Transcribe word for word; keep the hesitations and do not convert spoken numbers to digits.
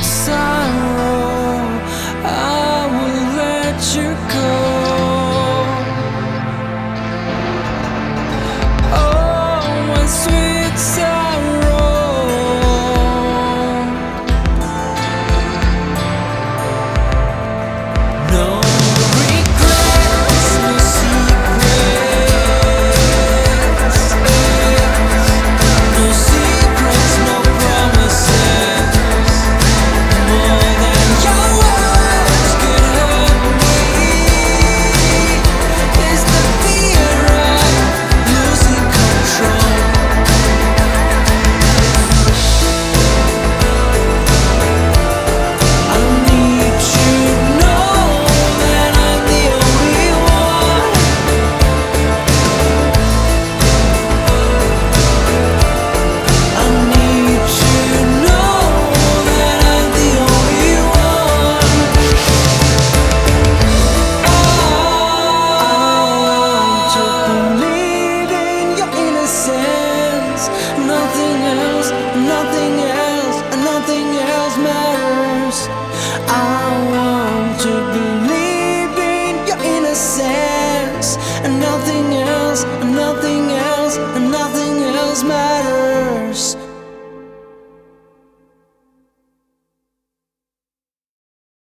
sorrow, I will let you go. Oh, my sweet sorrow. No regrets, no secrets, no secrets, no promises. More than your words could hurt me is the fear of losing control. I need to know that I'm the only one. I need to know that I'm the only one. I want to believe in your innocence. Nothing else, nothing else, nothing else matters. I want to